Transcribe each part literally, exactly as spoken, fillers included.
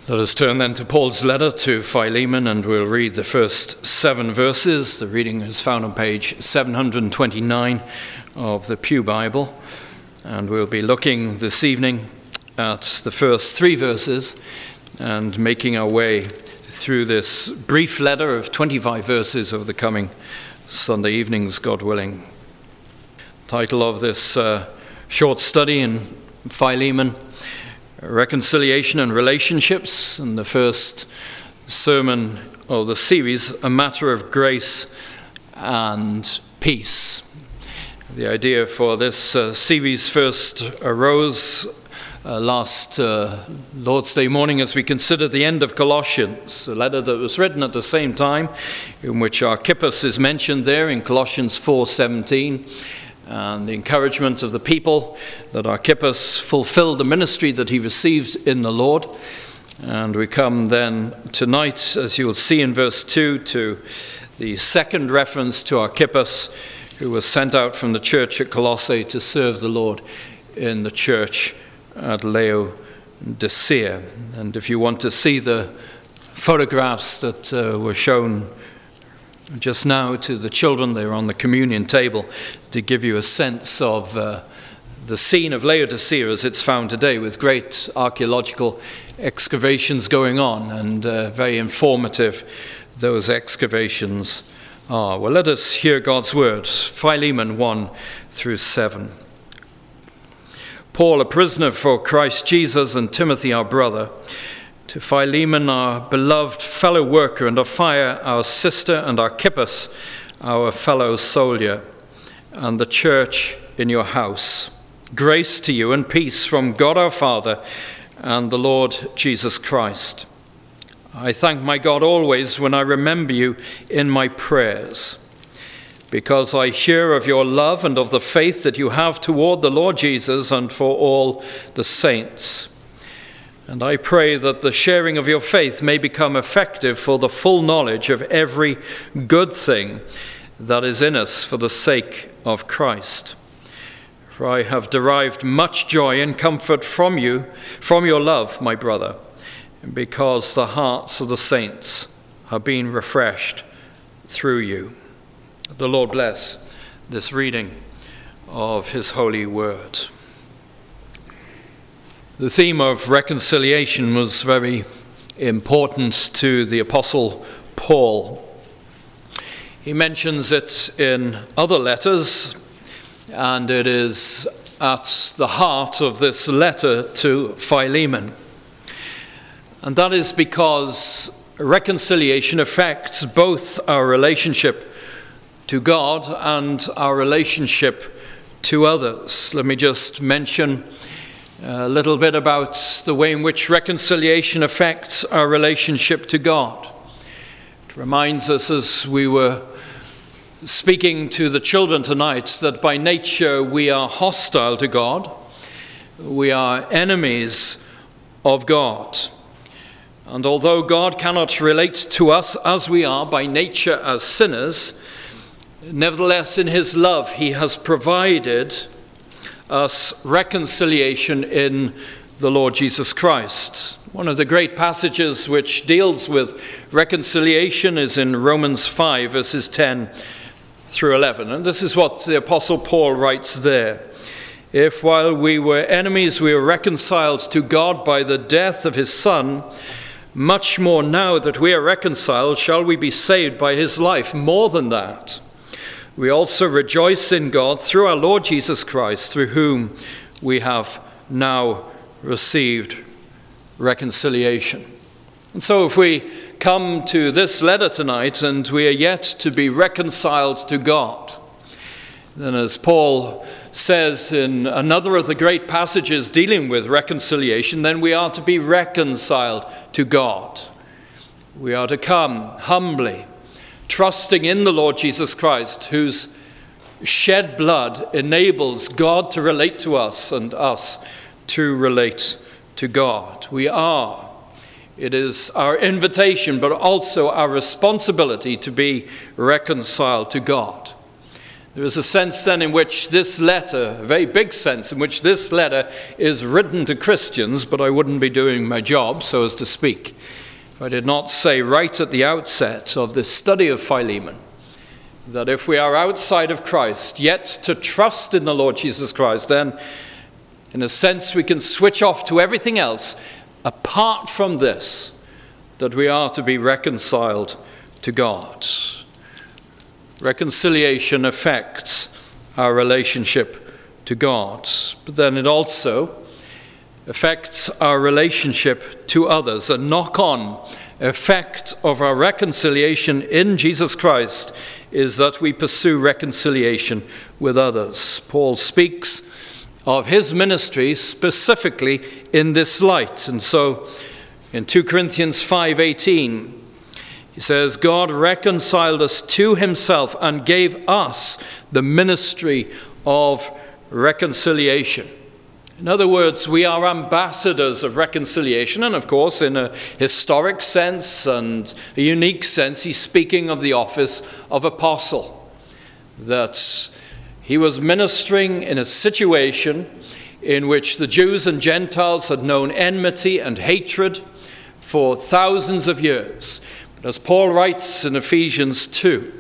Let us turn then to Paul's letter to Philemon, and we'll read the first seven verses. The reading is found on page seven hundred twenty-nine of the Pew Bible, and we'll be looking this evening at the first three verses and making our way through this brief letter of twenty-five verses over the coming Sunday evenings, God willing. The title of this uh, short study in Philemon: Reconciliation and Relationships, and the first sermon of the series, A Matter of Grace and Peace. The idea for this uh, series first arose uh, last uh, Lord's Day morning as we considered the end of Colossians, a letter that was written at the same time, in which Archippus is mentioned there in Colossians four seventeen. And the encouragement of the people that Archippus fulfilled the ministry that he received in the Lord. And we come then tonight, as you will see in verse two, to the second reference to Archippus, who was sent out from the church at Colossae to serve the Lord in the church at Laodicea. And if you want to see the photographs that uh, were shown just now to the children, they were on the communion table, to give you a sense of uh, the scene of Laodicea as it's found today, with great archaeological excavations going on, and uh, very informative those excavations are. Well, let us hear God's word. Philemon one through seven. Paul, a prisoner for Christ Jesus, and Timothy, our brother, to Philemon, our beloved fellow worker, and Apphia, our sister, and Archippus, our fellow soldier, and the church in your house. Grace to you and peace from God our Father and the Lord Jesus Christ. I thank my God always when I remember you in my prayers, because I hear of your love and of the faith that you have toward the Lord Jesus and for all the saints. And I pray that the sharing of your faith may become effective for the full knowledge of every good thing that is in us for the sake of Christ. For I have derived much joy and comfort from you, from your love, my brother, because the hearts of the saints have been refreshed through you. The Lord bless this reading of his holy word. The theme of reconciliation was very important to the Apostle Paul. He mentions it in other letters, and it is at the heart of this letter to Philemon. And that is because reconciliation affects both our relationship to God and our relationship to others. Let me just mention a little bit about the way in which reconciliation affects our relationship to God. It reminds us, as we were speaking to the children tonight, that by nature we are hostile to God. We are enemies of God. And although God cannot relate to us as we are by nature as sinners, nevertheless in his love he has provided us reconciliation in the Lord Jesus Christ. One of the great passages which deals with reconciliation is in Romans five, verses ten through eleven. And this is what the Apostle Paul writes there. If while we were enemies we were reconciled to God by the death of his Son, much more now that we are reconciled shall we be saved by his life. More than that, we also rejoice in God through our Lord Jesus Christ, through whom we have now received reconciliation. And so if we come to this letter tonight and we are yet to be reconciled to God, then as Paul says in another of the great passages dealing with reconciliation, then we are to be reconciled to God. We are to come humbly, trusting in the Lord Jesus Christ, whose shed blood enables God to relate to us and us to relate to God. We are. It is our invitation, but also our responsibility to be reconciled to God. There is a sense then in which this letter, a very big sense in which this letter is written to Christians, but I wouldn't be doing my job, so as to speak, if I did not say right at the outset of this study of Philemon, that if we are outside of Christ, yet to trust in the Lord Jesus Christ, then in a sense we can switch off to everything else apart from this, that we are to be reconciled to God. Reconciliation affects our relationship to God, but then it also affects our relationship to others. A knock-on effect of our reconciliation in Jesus Christ is that we pursue reconciliation with others. Paul speaks of his ministry specifically in this light. And so in two Corinthians five eighteen, he says, God reconciled us to himself and gave us the ministry of reconciliation. In other words, we are ambassadors of reconciliation, and of course, in a historic sense and a unique sense, he's speaking of the office of apostle, that he was ministering in a situation in which the Jews and Gentiles had known enmity and hatred for thousands of years. But as Paul writes in Ephesians two,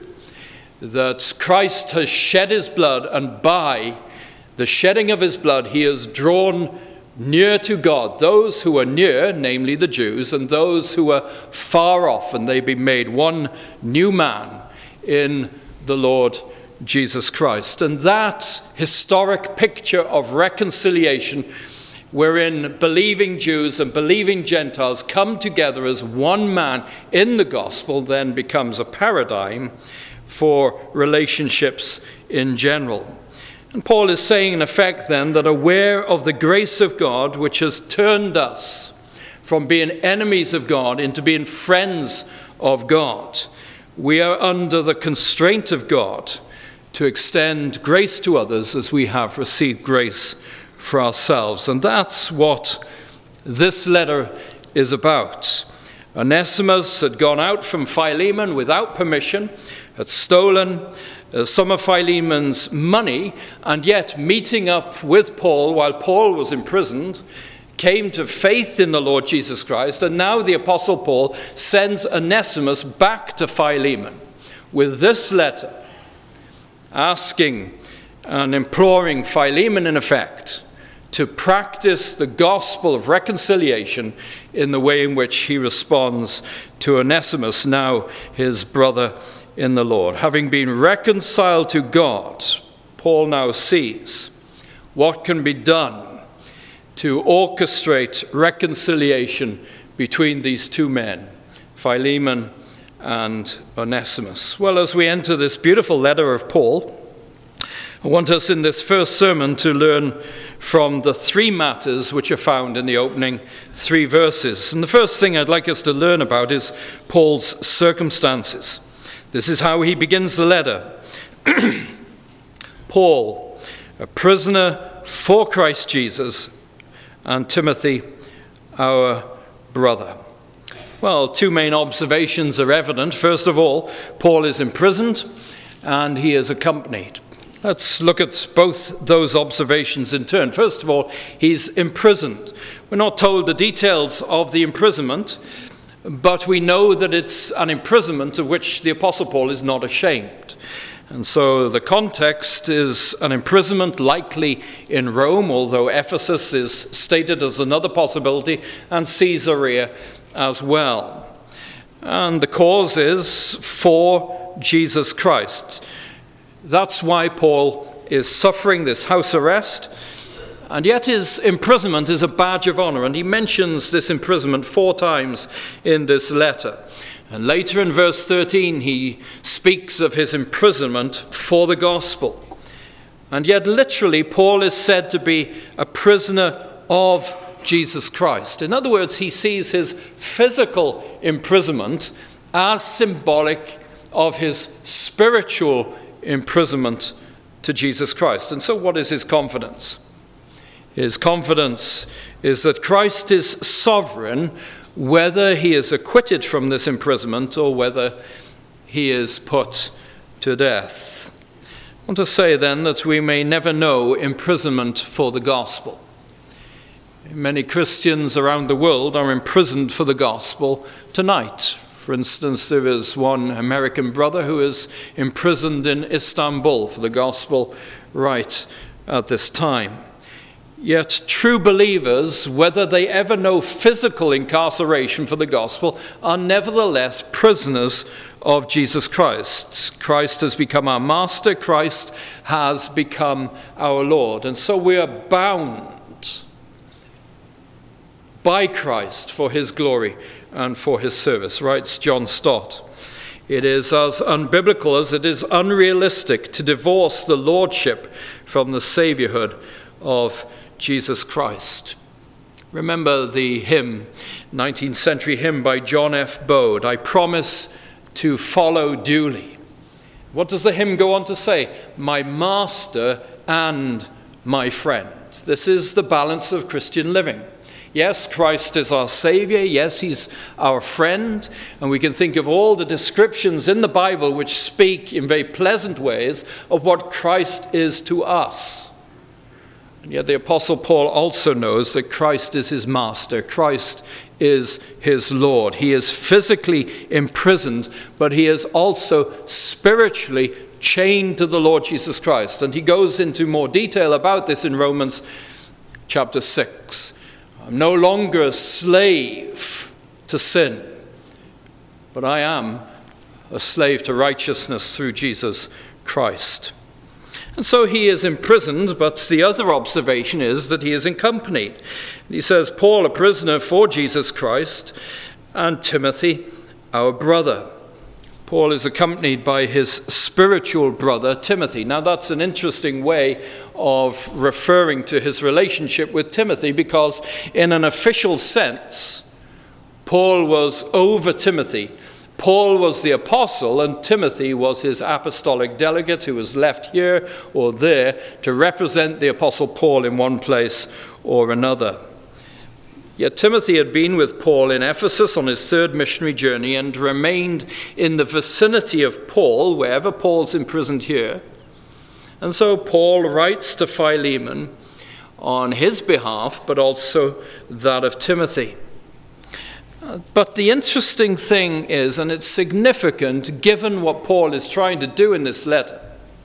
that Christ has shed his blood, and by the shedding of his blood, he has drawn near to God those who are near, namely the Jews, and those who are far off, and they be made one new man in the Lord Jesus Christ. And that historic picture of reconciliation, wherein believing Jews and believing Gentiles come together as one man in the gospel, then becomes a paradigm for relationships in general. And Paul is saying, in effect, then, that aware of the grace of God, which has turned us from being enemies of God into being friends of God, we are under the constraint of God to extend grace to others as we have received grace for ourselves. And that's what this letter is about. Onesimus had gone out from Philemon without permission, had stolen Uh, some of Philemon's money, and yet meeting up with Paul while Paul was imprisoned, came to faith in the Lord Jesus Christ, and now the Apostle Paul sends Onesimus back to Philemon with this letter, asking and imploring Philemon, in effect, to practice the gospel of reconciliation in the way in which he responds to Onesimus, now his brother in the Lord. Having been reconciled to God, Paul now sees what can be done to orchestrate reconciliation between these two men, Philemon and Onesimus. Well, as we enter this beautiful letter of Paul, I want us in this first sermon to learn from the three matters which are found in the opening three verses. And the first thing I'd like us to learn about is Paul's circumstances. This is how he begins the letter. Paul, a prisoner for Christ Jesus, and Timothy, our brother. Well, two main observations are evident. First of all, Paul is imprisoned and he is accompanied. Let's look at both those observations in turn. First of all, he's imprisoned. We're not told the details of the imprisonment, but we know that it's an imprisonment of which the Apostle Paul is not ashamed. And so the context is an imprisonment likely in Rome, although Ephesus is stated as another possibility, and Caesarea as well. And the cause is for Jesus Christ. That's why Paul is suffering this house arrest. And yet his imprisonment is a badge of honor, and he mentions this imprisonment four times in this letter. And later in verse thirteen, he speaks of his imprisonment for the gospel. And yet literally, Paul is said to be a prisoner of Jesus Christ. In other words, he sees his physical imprisonment as symbolic of his spiritual imprisonment to Jesus Christ. And so what is his confidence? His confidence is that Christ is sovereign, whether he is acquitted from this imprisonment or whether he is put to death. want to say then that we may never know imprisonment for the gospel. Many Christians around the world are imprisoned for the gospel tonight. For instance, there is one American brother who is imprisoned in Istanbul for the gospel right at this time. Yet true believers, whether they ever know physical incarceration for the gospel, are nevertheless prisoners of Jesus Christ. Christ has become our master. Christ has become our Lord. And so we are bound by Christ for his glory and for his service, writes John Stott. It is as unbiblical as it is unrealistic to divorce the lordship from the saviorhood of Jesus Christ. Remember the hymn, nineteenth century hymn by John F. Bode, I promise to follow duly. What does the hymn go on to say? My master and my friend. This is the balance of Christian living. Yes, Christ is our Savior. Yes, he's our friend. And we can think of all the descriptions in the Bible which speak in very pleasant ways of what Christ is to us. And yet the Apostle Paul also knows that Christ is his master. Christ is his Lord. He is physically imprisoned, but he is also spiritually chained to the Lord Jesus Christ. And he goes into more detail about this in Romans chapter six. I'm no longer a slave to sin, but I am a slave to righteousness through Jesus Christ. And so he is imprisoned, but the other observation is that he is accompanied. He says, Paul, a prisoner for Jesus Christ, and Timothy, our brother. Paul is accompanied by his spiritual brother, Timothy. Now that's an interesting way of referring to his relationship with Timothy, because in an official sense, Paul was over Timothy. Paul was the apostle, and Timothy was his apostolic delegate who was left here or there to represent the apostle Paul in one place or another. Yet Timothy had been with Paul in Ephesus on his third missionary journey and remained in the vicinity of Paul, wherever Paul's imprisoned here. And so Paul writes to Philemon on his behalf, but also that of Timothy. But the interesting thing is, and it's significant given what Paul is trying to do in this letter,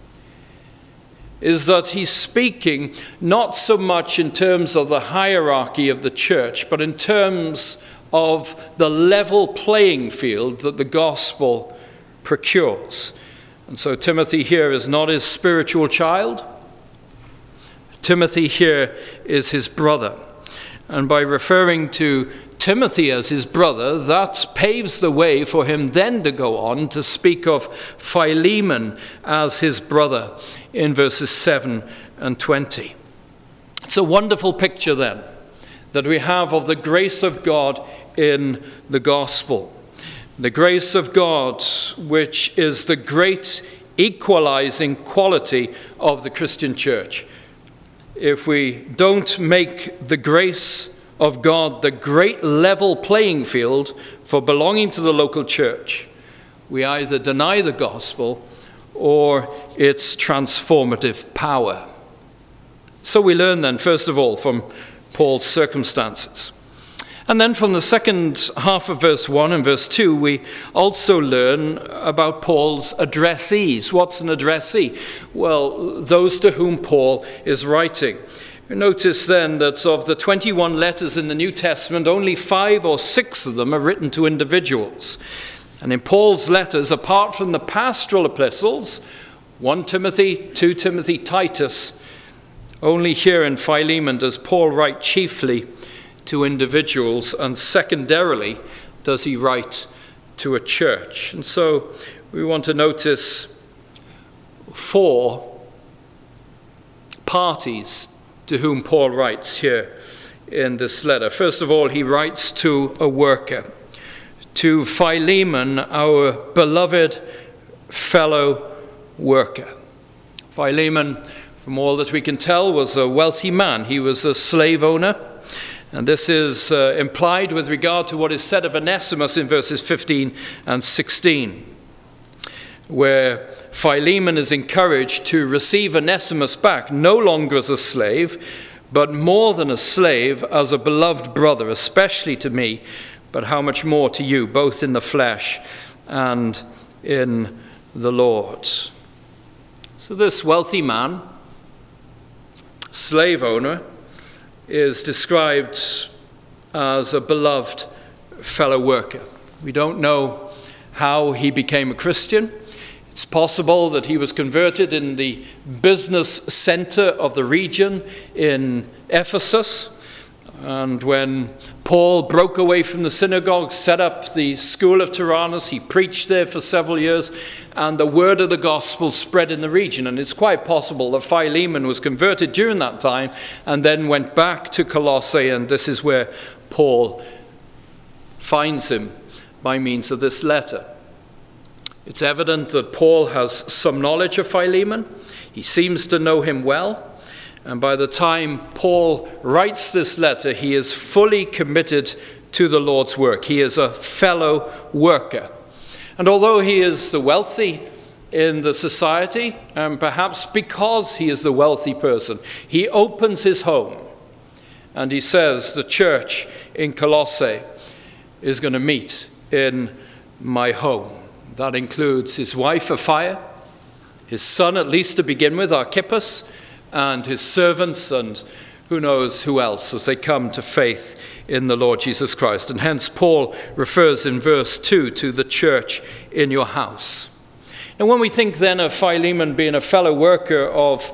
is that he's speaking not so much in terms of the hierarchy of the church, but in terms of the level playing field that the gospel procures. And so Timothy here is not his spiritual child. Timothy here is his brother. And by referring to Timothy as his brother, that paves the way for him then to go on to speak of Philemon as his brother in verses seven and twenty. It's a wonderful picture then that we have of the grace of God in the gospel. The grace of God, which is the great equalizing quality of the Christian church. If we don't make the grace of God the great level playing field for belonging to the local church, we either deny the gospel or its transformative power. So we learn then, first of all, from Paul's circumstances. And then from the second half of verse one and verse two, we also learn about Paul's addressees. What's an addressee? Well, those to whom Paul is writing. Notice then that of the twenty-one letters in the New Testament, only five or six of them are written to individuals. And in Paul's letters, apart from the pastoral epistles, First Timothy, Second Timothy, Titus, only here in Philemon does Paul write chiefly to individuals, and secondarily does he write to a church. And so we want to notice four parties to whom Paul writes here in this letter. First of all, he writes to a worker, to Philemon, our beloved fellow worker. Philemon, from all that we can tell, was a wealthy man. He was a slave owner. And this is uh, implied with regard to what is said of Onesimus in verses fifteen and sixteen. where Philemon is encouraged to receive Onesimus back, no longer as a slave, but more than a slave, as a beloved brother, especially to me, but how much more to you, both in the flesh and in the Lord. So this wealthy man, slave owner, is described as a beloved fellow worker. We don't know how he became a Christian. It's possible that he was converted in the business center of the region in Ephesus. And when Paul broke away from the synagogue, set up the school of Tyrannus, he preached there for several years, and the word of the gospel spread in the region. And it's quite possible that Philemon was converted during that time and then went back to Colossae, and this is where Paul finds him by means of this letter. It's evident that Paul has some knowledge of Philemon. He seems to know him well. And by the time Paul writes this letter, he is fully committed to the Lord's work. He is a fellow worker. And although he is the wealthy in the society, and perhaps because he is the wealthy person, he opens his home. And he says, the church in Colossae is going to meet in my home. That includes his wife, Apphia, his son, at least to begin with, Archippus, and his servants, and who knows who else, as they come to faith in the Lord Jesus Christ. And hence Paul refers in verse two to the church in your house. And when we think then of Philemon being a fellow worker of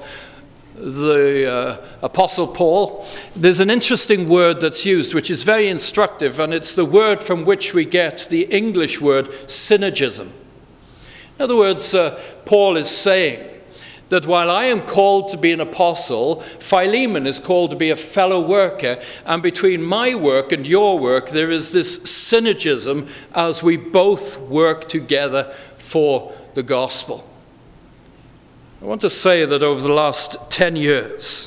the uh, Apostle Paul, there's an interesting word that's used which is very instructive, and it's the word from which we get the English word synergism. In other words, uh, Paul is saying that while I am called to be an apostle, Philemon is called to be a fellow worker, and between my work and your work there is this synergism as we both work together for the gospel. I want to say that over the last ten years,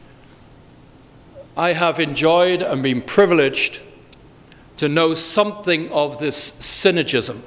I have enjoyed and been privileged to know something of this synergism.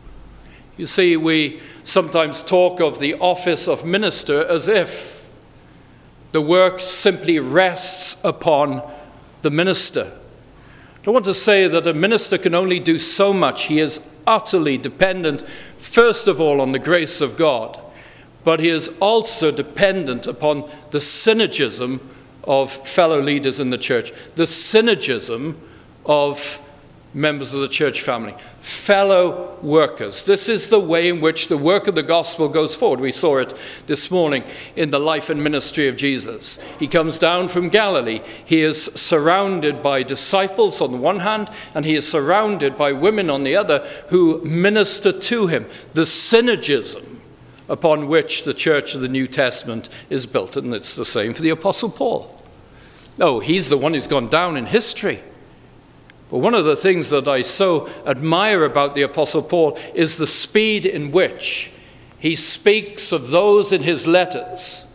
You see, we sometimes talk of the office of minister as if the work simply rests upon the minister. I want to say that a minister can only do so much. He is utterly dependent, first of all, on the grace of God. But he is also dependent upon the synergism of fellow leaders in the church, the synergism of members of the church family, fellow workers. This is the way in which the work of the gospel goes forward. We saw it this morning in the life and ministry of Jesus. He comes down from Galilee. He is surrounded by disciples on the one hand, and he is surrounded by women on the other who minister to him. The synergism upon which the church of the New Testament is built. And it's the same for the Apostle Paul. No, he's the one who's gone down in history. But one of the things that I so admire about the Apostle Paul is the speed in which he speaks of those in his letters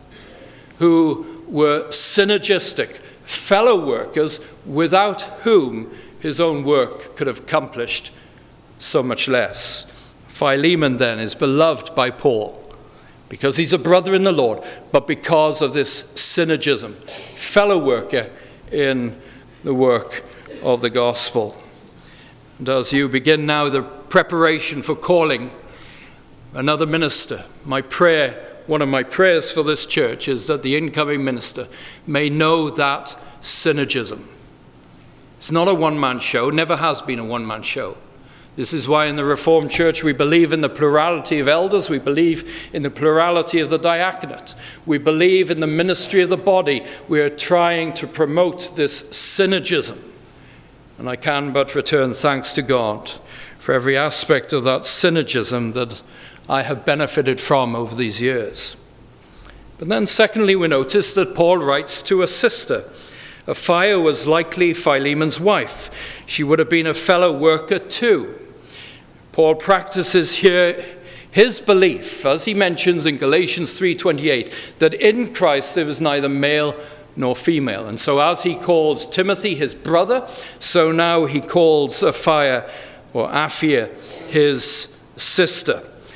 who were synergistic, fellow workers, without whom his own work could have accomplished so much less. Philemon then is beloved by Paul because he's a brother in the Lord, but because of this synergism, fellow worker in the work of the gospel. And as you begin now the preparation for calling another minister, my prayer, one of my prayers for this church is that the incoming minister may know that synergism. It's not a one-man show, never has been a one-man show. This is why in the Reformed Church we believe in the plurality of elders, we believe in the plurality of the diaconate, we believe in the ministry of the body. We are trying to promote this synergism. And I can but return thanks to God for every aspect of that synergism that I have benefited from over these years. But then secondly, we notice that Paul writes to a sister. Apphia was likely Philemon's wife. She would have been a fellow worker too. Paul practices here his belief, as he mentions in Galatians three twenty-eight, that in Christ there is neither male nor female. And so as he calls Timothy his brother, so now he calls Apphia or Apphia his sister.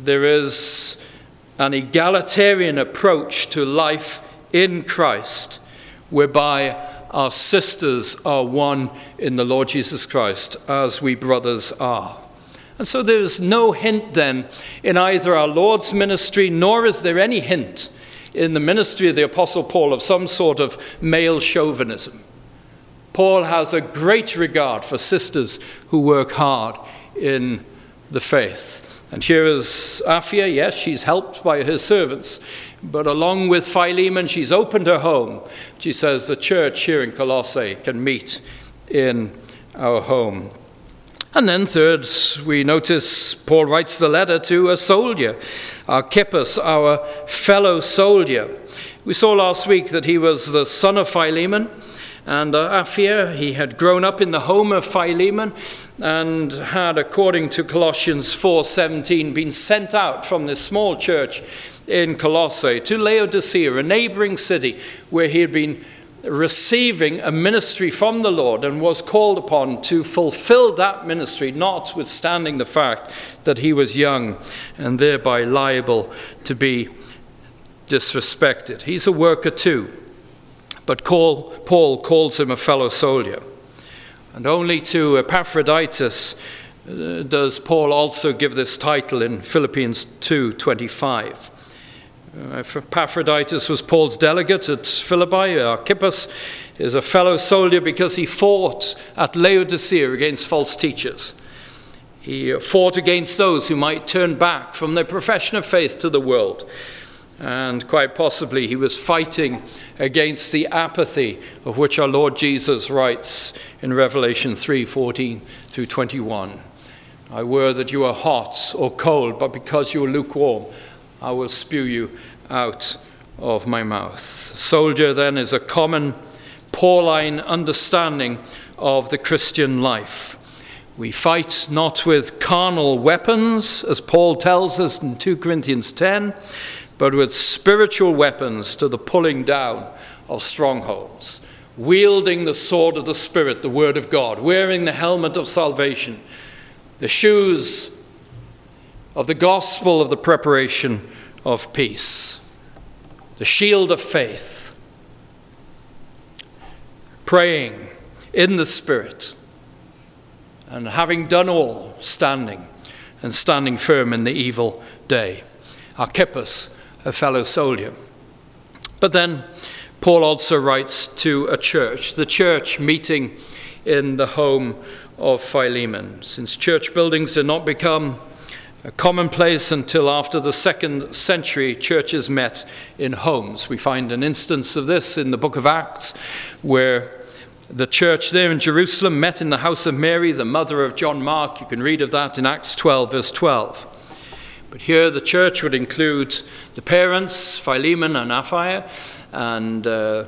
there is an egalitarian approach to life in Christ, whereby our sisters are one in the Lord Jesus Christ, as we brothers are. And so there's no hint then in either our Lord's ministry, nor is there any hint in the ministry of the Apostle Paul of some sort of male chauvinism. Paul has a great regard for sisters who work hard in the faith. And here is Apphia. Yes, she's helped by her servants, but along with Philemon, she's opened her home. She says the church here in Colossae can meet in our home. And then third, we notice Paul writes the letter to a soldier, Archippus, our fellow soldier. We saw last week that he was the son of Philemon, and uh, Apphia, he had grown up in the home of Philemon and had, according to Colossians four seventeen, been sent out from this small church in Colossae to Laodicea, a neighboring city where he had been receiving a ministry from the Lord and was called upon to fulfill that ministry, notwithstanding the fact that he was young and thereby liable to be disrespected. He's a worker too, but Paul calls him a fellow soldier. And only to Epaphroditus uh, does Paul also give this title in Philippians two twenty-five. Uh, Epaphroditus was Paul's delegate at Philippi. Archippus is a fellow soldier because he fought at Laodicea against false teachers. He fought against those who might turn back from their profession of faith to the world. And quite possibly he was fighting against the apathy of which our Lord Jesus writes in Revelation three fourteen through twenty-one. I were that you are hot or cold, but because you are lukewarm, I will spew you out of my mouth. Soldier then is a common Pauline understanding of the Christian life. We fight not with carnal weapons, as Paul tells us in two Corinthians ten, but with spiritual weapons to the pulling down of strongholds, wielding the sword of the Spirit, the Word of God, wearing the helmet of salvation, the shoes of the gospel of the preparation of peace, the shield of faith, praying in the Spirit, and having done all, standing, and standing firm in the evil day. Archippus, a fellow soldier. But then Paul also writes to a church, the church meeting in the home of Philemon. Since church buildings did not become a commonplace until after the second century, churches met in homes. We find an instance of this in the book of Acts, where the church there in Jerusalem met in the house of Mary, the mother of John Mark. You can read of that in Acts twelve, verse twelve. But here the church would include the parents, Philemon and Apphia, and uh,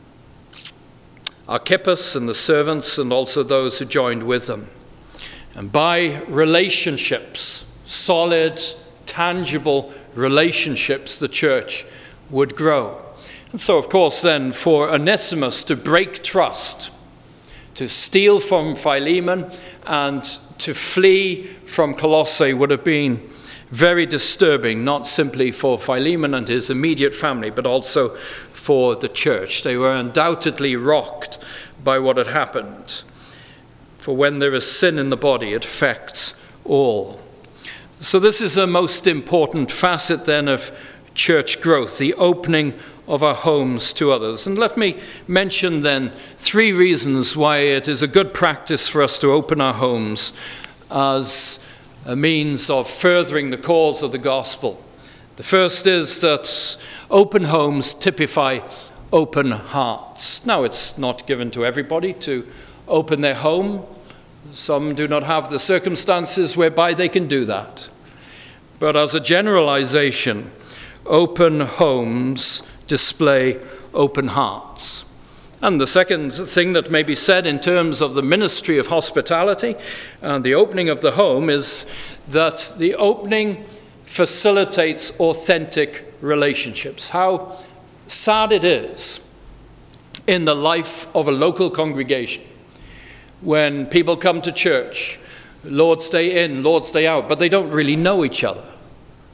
Archippus and the servants, and also those who joined with them. And by relationships, solid, tangible relationships, the church would grow. And so, of course, then, for Onesimus to break trust, to steal from Philemon, and to flee from Colossae would have been very disturbing, not simply for Philemon and his immediate family, but also for the church. They were undoubtedly rocked by what had happened. For when there is sin in the body, it affects all. So this is a most important facet then of church growth, the opening of our homes to others. And let me mention then three reasons why it is a good practice for us to open our homes as a means of furthering the cause of the gospel. The first is that open homes typify open hearts. Now, it's not given to everybody to open their home. Some do not have the circumstances whereby they can do that. But as a generalization, open homes display open hearts. And the second thing that may be said in terms of the ministry of hospitality and the opening of the home is that the opening facilitates authentic relationships. How sad it is in the life of a local congregation when people come to church, Lord's Day in, Lord's Day out, but they don't really know each other.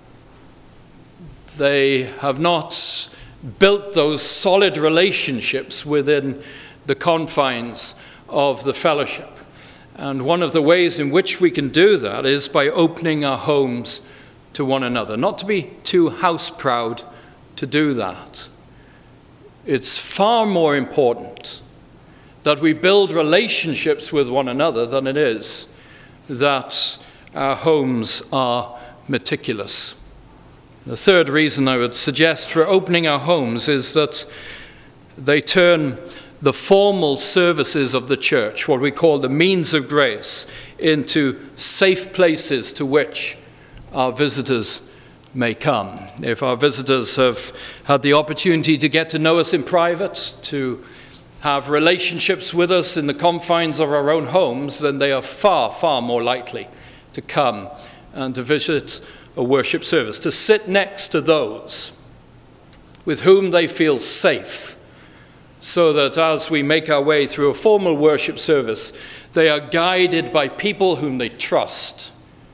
They have not built those solid relationships within the confines of the fellowship. And one of the ways in which we can do that is by opening our homes to one another. Not to be too house proud to do that. It's far more important that we build relationships with one another than it is that our homes are meticulous. The third reason I would suggest for opening our homes is that they turn the formal services of the church, what we call the means of grace, into safe places to which our visitors may come. If our visitors have had the opportunity to get to know us in private, to have relationships with us in the confines of our own homes, then they are far, far more likely to come and to visit a worship service, to sit next to those with whom they feel safe, so that as we make our way through a formal worship service, they are guided by people whom they trust,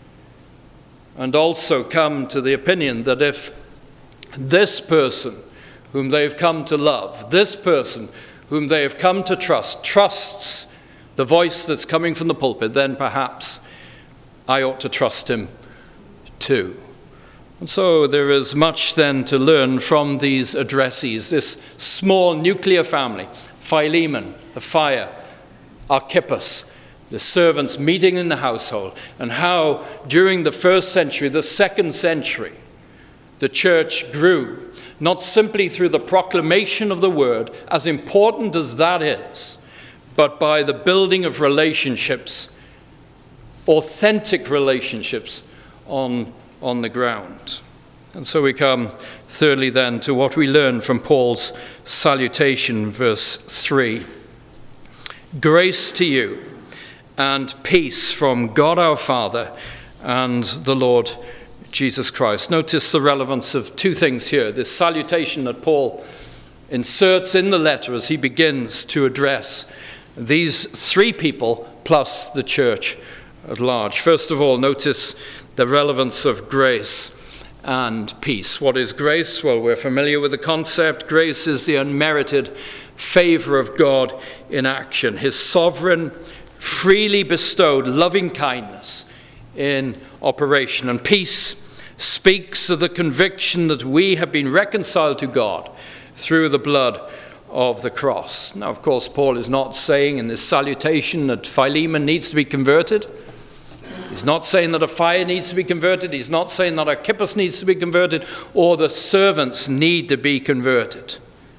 and also come to the opinion that if this person whom they've come to love, this person whom they have come to trust, trusts the voice that's coming from the pulpit, then perhaps I ought to trust him too. And so there is much then to learn from these addressees, this small nuclear family, Philemon, the fire, Archippus, the servants meeting in the household, and how during the first century, the second century, the church grew, not simply through the proclamation of the word, as important as that is, but by the building of relationships, authentic relationships on, on the ground. And so we come, thirdly then, to what we learn from Paul's salutation, verse three. Grace to you and peace from God our Father and the Lord Jesus Christ. Notice the relevance of two things here. This salutation that Paul inserts in the letter as he begins to address these three people plus the church at large. First of all, notice the relevance of grace and peace. What is grace? Well, we're familiar with the concept. Grace is the unmerited favor of God in action, his sovereign, freely bestowed loving kindness in operation. And peace speaks of the conviction that we have been reconciled to God through the blood of the cross. Now, of course, Paul is not saying in this salutation that Philemon needs to be converted. He's not saying that a fire needs to be converted. He's not saying that Archippus needs to be converted or the servants need to be converted.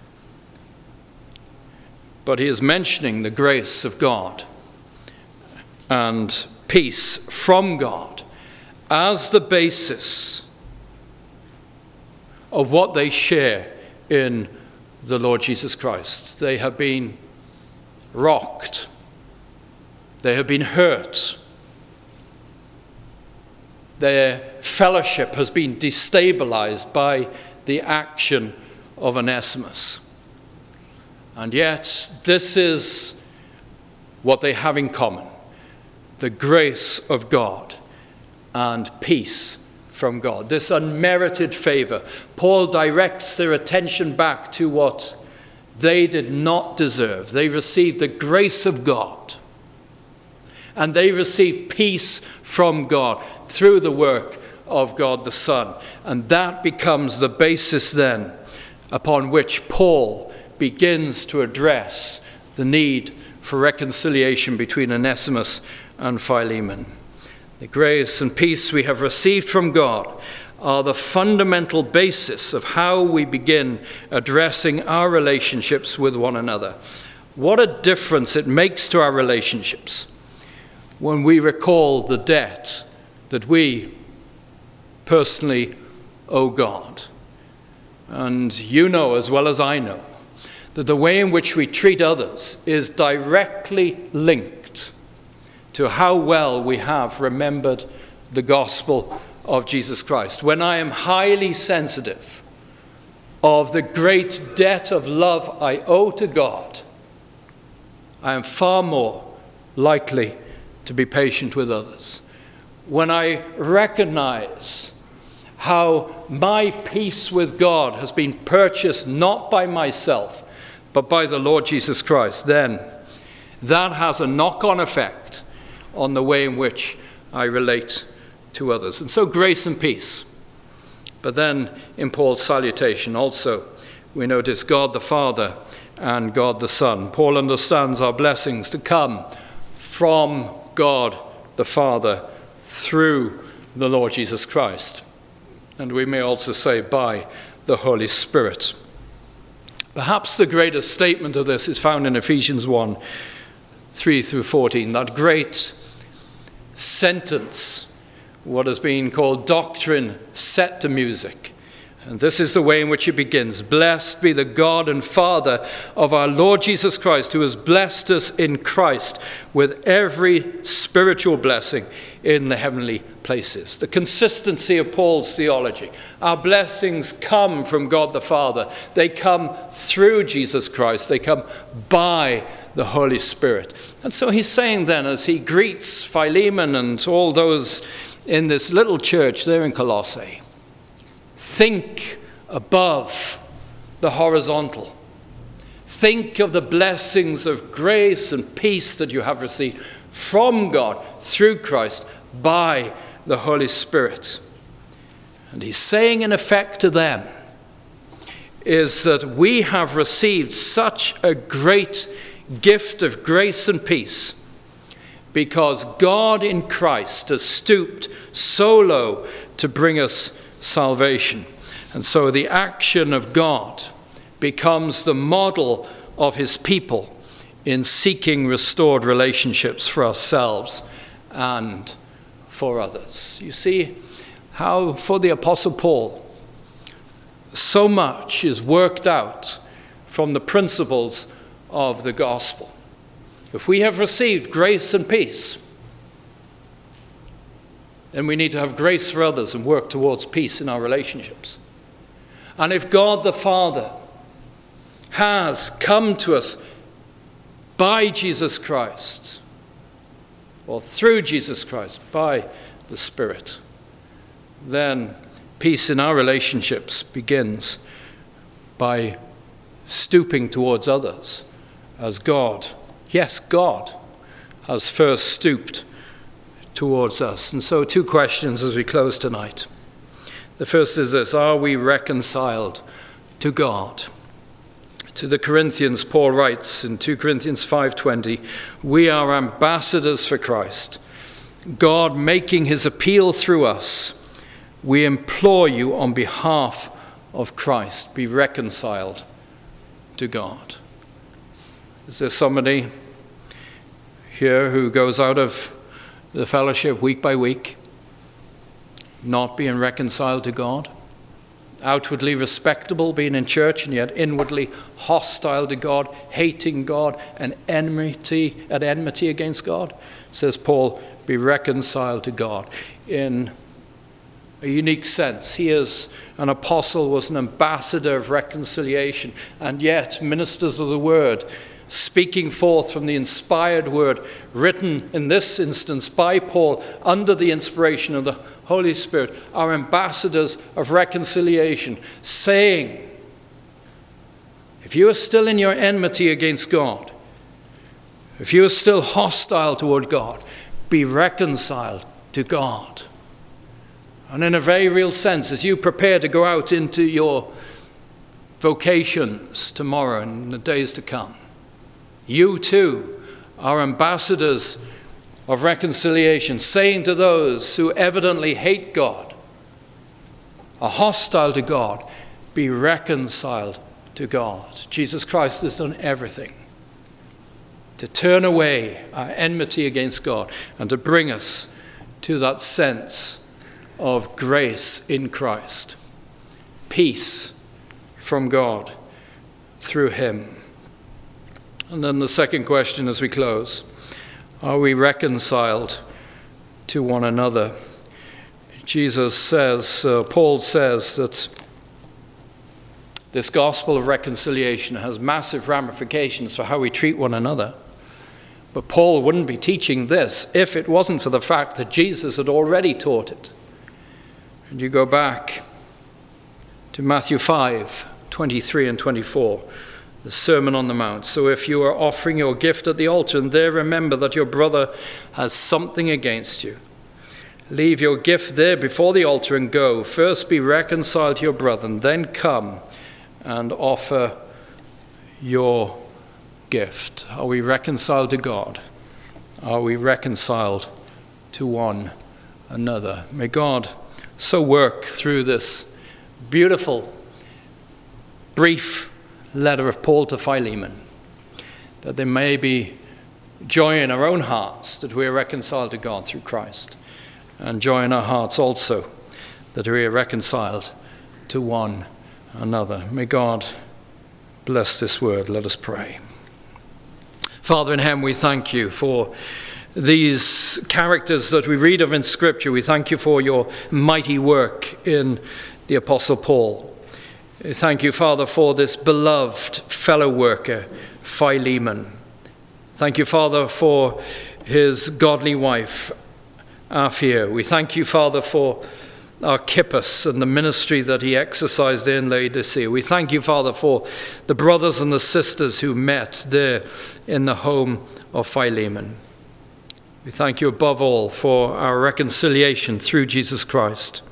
But he is mentioning the grace of God and peace from God as the basis of what they share in the Lord Jesus Christ. They have been rocked. They have been hurt. Their fellowship has been destabilized by the action of Onesimus. And yet, this is what they have in common: the grace of God and peace from God. This unmerited favor. Paul directs their attention back to what they did not deserve. They received the grace of God, and they received peace from God through the work of God the Son. And that becomes the basis then upon which Paul begins to address the need for reconciliation between Onesimus and Philemon. The grace and peace we have received from God are the fundamental basis of how we begin addressing our relationships with one another. What a difference it makes to our relationships when we recall the debt that we personally owe God. And you know as well as I know that the way in which we treat others is directly linked to how well we have remembered the gospel of Jesus Christ. When I am highly sensitive of the great debt of love I owe to God, I am far more likely to be patient with others. When I recognize how my peace with God has been purchased not by myself, but by the Lord Jesus Christ, then that has a knock-on effect on the way in which I relate to others. And so grace and peace. But then in Paul's salutation also, we notice God the Father and God the Son. Paul understands our blessings to come from God the Father through the Lord Jesus Christ. And we may also say by the Holy Spirit. Perhaps the greatest statement of this is found in Ephesians one, three through fourteen, that great sentence, what has been called doctrine set to music. And this is the way in which it begins. Blessed be the God and Father of our Lord Jesus Christ, who has blessed us in Christ with every spiritual blessing in the heavenly places. The consistency of Paul's theology. Our blessings come from God the Father. They come through Jesus Christ. They come by the Holy Spirit. And so he's saying then, as he greets Philemon and all those in this little church there in Colossae, think above the horizontal. Think of the blessings of grace and peace that you have received from God through Christ by the Holy Spirit. And he's saying in effect to them is that we have received such a great gift of grace and peace because God in Christ has stooped so low to bring us salvation. And so the action of God becomes the model of his people in seeking restored relationships for ourselves and for others. You see how for the Apostle Paul so much is worked out from the principles of the gospel. If we have received grace and peace, then we need to have grace for others and work towards peace in our relationships. And if God the Father has come to us by Jesus Christ, or through Jesus Christ, by the Spirit, then peace in our relationships begins by stooping towards others as God, yes, God, has first stooped towards us. And so two questions as we close tonight. The first is this: are we reconciled to God? To the Corinthians, Paul writes in two Corinthians five twenty, we are ambassadors for Christ, God making his appeal through us. We implore you on behalf of Christ, be reconciled to God. Is there somebody here who goes out of the fellowship week by week, not being reconciled to God? Outwardly respectable, being in church, and yet inwardly hostile to God, hating God, and enmity, at enmity against God? Says Paul, be reconciled to God. In a unique sense, he is an apostle, was an ambassador of reconciliation, and yet ministers of the word, speaking forth from the inspired word, written in this instance by Paul under the inspiration of the Holy Spirit, are ambassadors of reconciliation, saying, if you are still in your enmity against God, if you are still hostile toward God, be reconciled to God. And in a very real sense, as you prepare to go out into your vocations tomorrow and in the days to come, you too are ambassadors of reconciliation, saying to those who evidently hate God, are hostile to God, be reconciled to God. Jesus Christ has done everything to turn away our enmity against God and to bring us to that sense of grace in Christ, peace from God through him. And then the second question as we close: are we reconciled to one another? Jesus says, uh, Paul says that this gospel of reconciliation has massive ramifications for how we treat one another. But Paul wouldn't be teaching this if it wasn't for the fact that Jesus had already taught it. And you go back to Matthew five, twenty-three and twenty-four, the Sermon on the Mount. So if you are offering your gift at the altar and there remember that your brother has something against you, leave your gift there before the altar and go. First be reconciled to your brother, and then come and offer your gift. Are we reconciled to God? Are we reconciled to one another? May God so work through this beautiful, brief letter of Paul to Philemon, that there may be joy in our own hearts that we are reconciled to God through Christ, and joy in our hearts also that we are reconciled to one another. May God bless this word. Let us pray. Father in heaven, we thank you for these characters that we read of in Scripture. We thank you for your mighty work in the Apostle Paul. We thank you, Father, for this beloved fellow worker, Philemon. Thank you, Father, for his godly wife, Apphia. We thank you, Father, for Archippus and the ministry that he exercised in Laodicea. We thank you, Father, for the brothers and the sisters who met there in the home of Philemon. We thank you above all for our reconciliation through Jesus Christ.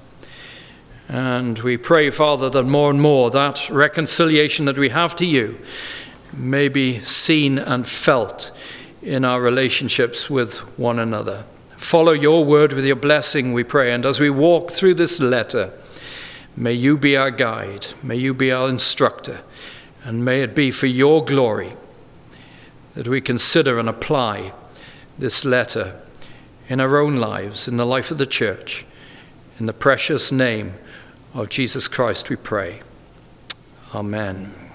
And we pray, Father, that more and more that reconciliation that we have to you may be seen and felt in our relationships with one another. Follow your word with your blessing, we pray. And as we walk through this letter, may you be our guide, may you be our instructor, and may it be for your glory that we consider and apply this letter in our own lives, in the life of the church. In the precious name of Jesus Christ we pray. Amen.